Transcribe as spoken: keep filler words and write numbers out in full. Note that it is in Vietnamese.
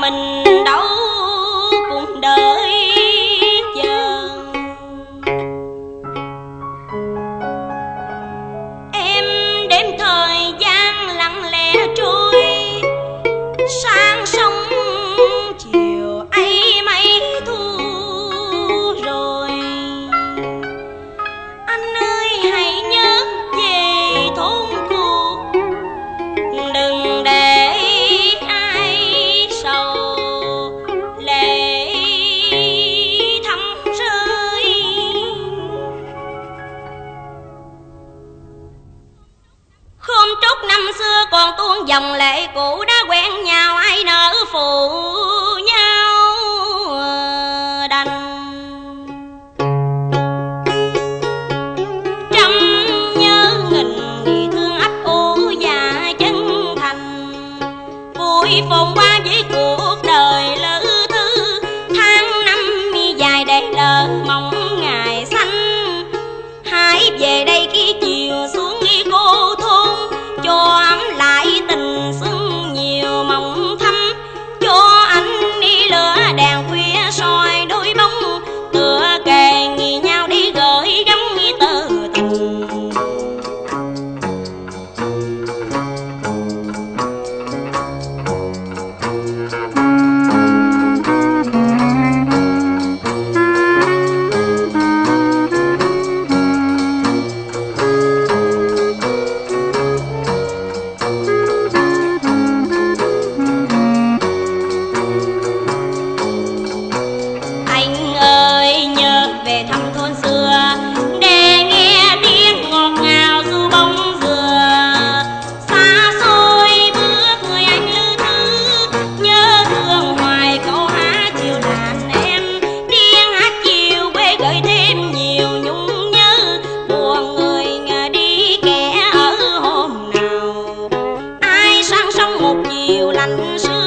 mình đâu cùng đợi chờ. Em đêm thời gian lặng lẽ trôi, sáng sông chiều ấy mấy thu rồi. Anh ơi hãy nhớ về thôn cuộc, đừng để ai sầu lệ thấm rơi. Khôn trúc năm xưa còn tuôn dòng lệ cũ, đã quen nhau ai nỡ phụ nhau đành. Trăm nhớ nghìn thì thương ấp ủ và chân thành, vui phồn qua với cuộc đời lỡ thứ. Tháng năm dài để lỡ mong ngày xanh, hãy về đây khi chiều xuống đi cô thôn, cho ấm lại tình xuân nhiều mộng thắm. Cho anh đi lửa đèn khuya soi đôi bóng, tựa kề nghỉ nhau đi gửi gắm tơ tình. Anh ơi nhớ về thăm thôn xưa, để nghe tiếng ngọt ngào du bóng dừa. Xa xôi bước người anh lữ thứ, nhớ thương hoài câu hát chiều đàn em. Tiếng hát chiều quê gợi thêm nhiều nhung nhớ, buồn người ngờ đi kẻ ở hôm nào. Ai sang sông một chiều lạnh sương